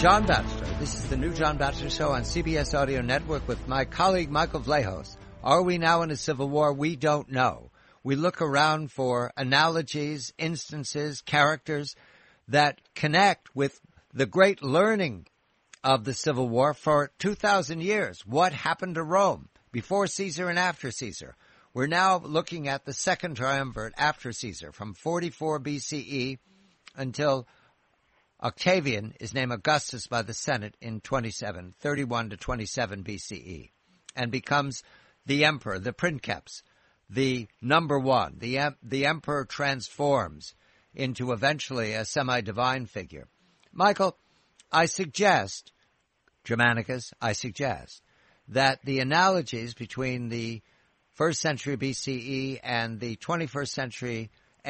John Batchelor. This is the new John Batchelor Show on CBS Audio Network with my colleague Michael Vlahos. Are we now in a civil war? We don't know. We look around for analogies, instances, characters that connect with the great learning of the Civil War for 2,000 years. What happened to Rome before Caesar and after Caesar? We're now looking at the second triumvirate after Caesar from 44 BCE until Octavian is named Augustus by the Senate in 31 to 27 BCE, and becomes the emperor, the princeps, the number one. The emperor transforms into eventually a semi-divine figure. Michael, I suggest, Germanicus, that the analogies between the 1st century BCE and the 21st century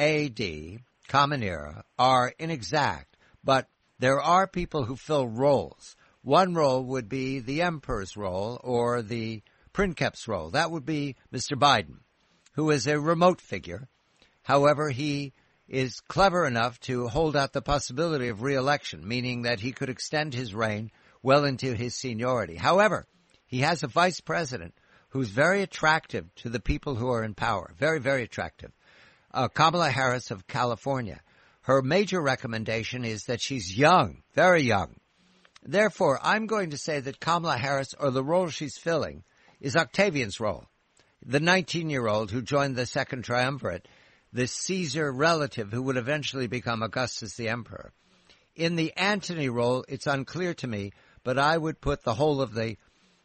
AD, Common Era, are inexact. But there are people who fill roles. One role would be the emperor's role or the princeps role. That would be Mr. Biden, who is a remote figure. However, he is clever enough to hold out the possibility of re-election, meaning that he could extend his reign well into his seniority. However, he has a vice president who's very attractive to the people who are in power. Very, very attractive. Kamala Harris of California. Her major recommendation is that she's young, very young. Therefore, I'm going to say that Kamala Harris, or the role she's filling, is Octavian's role. The 19-year-old who joined the Second Triumvirate, the Caesar relative who would eventually become Augustus the Emperor. In the Antony role, it's unclear to me, but I would put the whole of the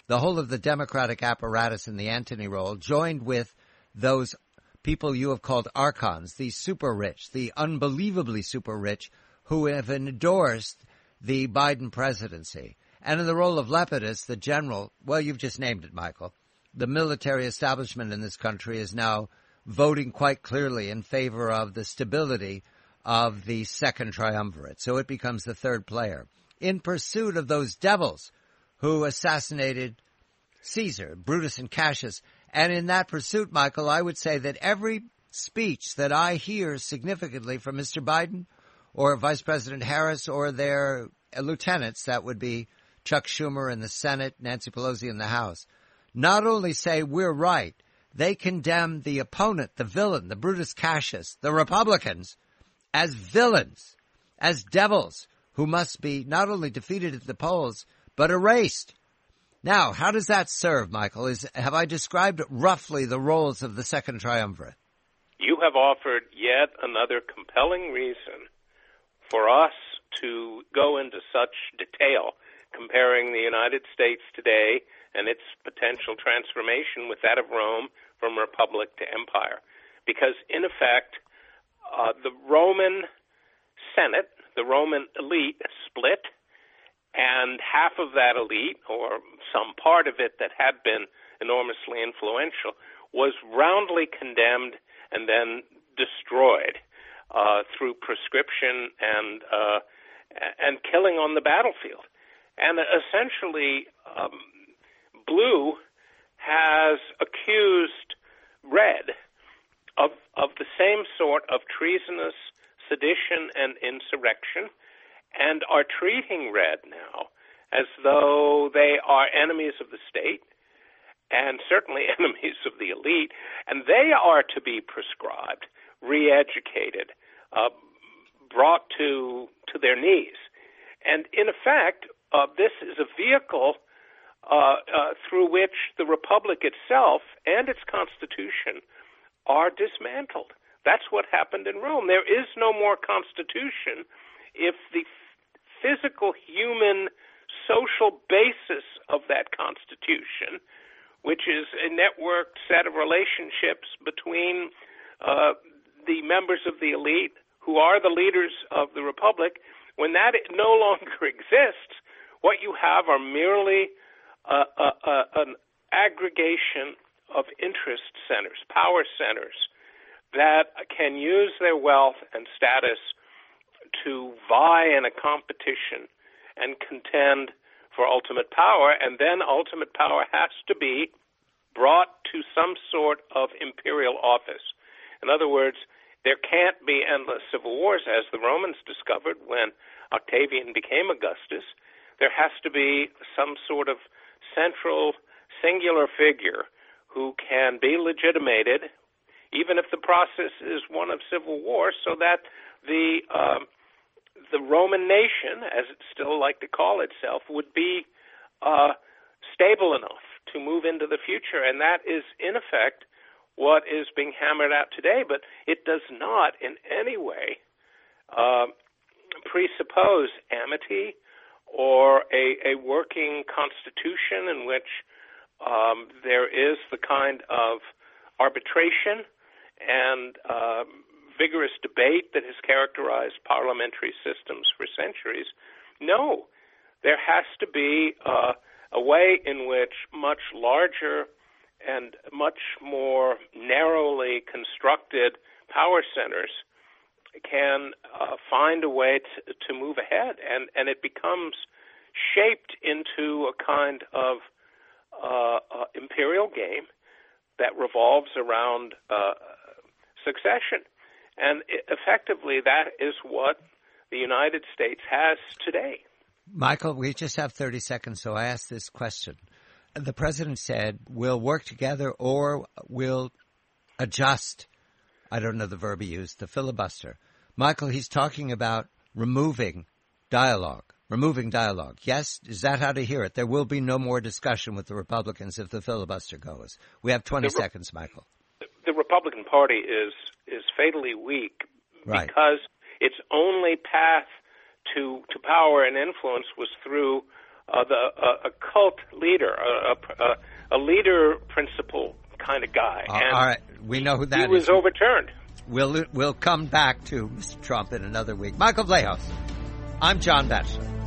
democratic apparatus in the Antony role, joined with those people you have called archons, the super rich, the unbelievably super rich, who have endorsed the Biden presidency. And in the role of Lepidus, the general, well, you've just named it, Michael. The military establishment in this country is now voting quite clearly in favor of the stability of the Second Triumvirate. So it becomes the third player. In pursuit of those devils who assassinated Caesar, Brutus and Cassius. And in that pursuit, Michael, I would say that every speech that I hear significantly from Mr. Biden or Vice President Harris or their lieutenants, that would be Chuck Schumer in the Senate, Nancy Pelosi in the House, not only say we're right, they condemn the opponent, the villain, the Brutus Cassius, the Republicans, as villains, as devils who must be not only defeated at the polls, but erased. Now, how does that serve, Michael? Have I described roughly the roles of the Second Triumvirate? You have offered yet another compelling reason for us to go into such detail comparing the United States today and its potential transformation with that of Rome from republic to empire. Because, in effect, the Roman Senate, the Roman elite, split, and half of that elite, or some part of it that had been enormously influential, was roundly condemned and then destroyed through proscription and killing on the battlefield. And essentially, Blue has accused Red of the same sort of treasonous sedition and insurrection, and are treating Red now as though they are enemies of the state and certainly enemies of the elite, and they are to be proscribed, re-educated, brought to their knees. And in effect, this is a vehicle through which the republic itself and its constitution are dismantled. That's what happened in Rome. There is no more constitution if the physical, human, social basis of that constitution, which is a networked set of relationships between the members of the elite who are the leaders of the republic, when that no longer exists, what you have are merely an aggregation of interest centers, power centers, that can use their wealth and status to vie in a competition and contend for ultimate power, and then ultimate power has to be brought to some sort of imperial office. In other words, there can't be endless civil wars, as the Romans discovered when Octavian became Augustus. there has to be some sort of central, singular figure who can be legitimated, even if the process is one of civil war, so that the Roman nation, as it still like to call itself, would be stable enough to move into the future. And that is, in effect, what is being hammered out today. But it does not in any way presuppose amity or a working constitution in which there is the kind of arbitration and vigorous debate that has characterized parliamentary systems for centuries. No, there has to be a way in which much larger and much more narrowly constructed power centers can find a way to move ahead, and it becomes shaped into a kind of imperial game that revolves around succession. And effectively, that is what the United States has today. Michael, we just have 30 seconds, so I asked this question. The president said, we'll work together or we'll adjust, I don't know the verb he used, the filibuster. Michael, he's talking about removing dialogue. Yes? Is that how to hear it? There will be no more discussion with the Republicans if the filibuster goes. We have 20 seconds, Michael. The Republican Party is fatally weak because its only path to power and influence was through a cult leader, a leader principle kind of guy. And all right, we know who that is. He was overturned. We'll come back to Mr. Trump in another week. Michael Vlahos, I'm John Batchelor.